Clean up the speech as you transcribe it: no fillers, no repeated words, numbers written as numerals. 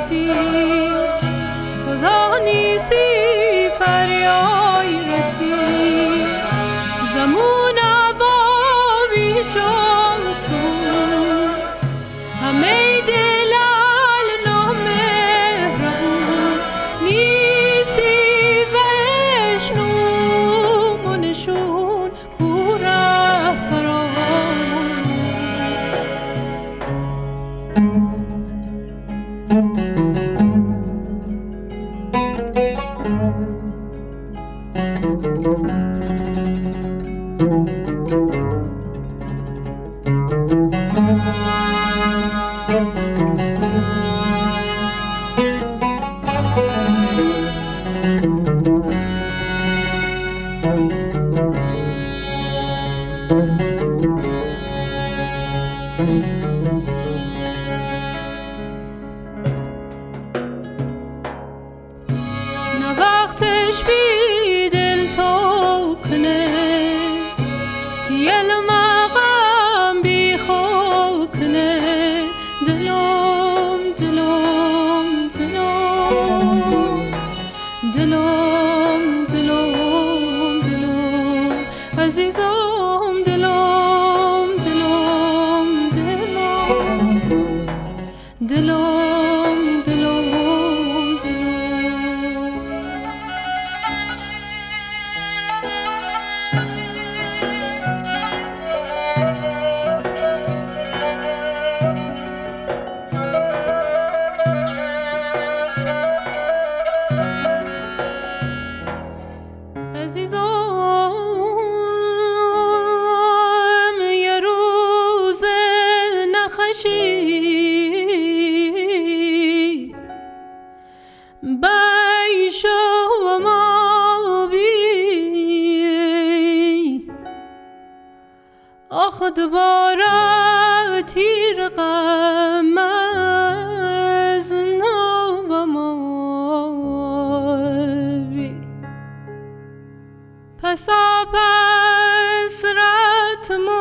رسی خدا نیسی فریای رسی زمون عوابی شمسون همه دلال نامهربون نیسی و اشنومونشون کوره فرامون نه وقتش بی دل تو کنه تیل مقام بی خو کنه دلم دلم دلم دلم دلم دلم عزیزم دلم دلم دلم دلم دلم عزیزم یه روز نخشی بی شما بی آخ دوباره تیر غم از نو ما بی پس رت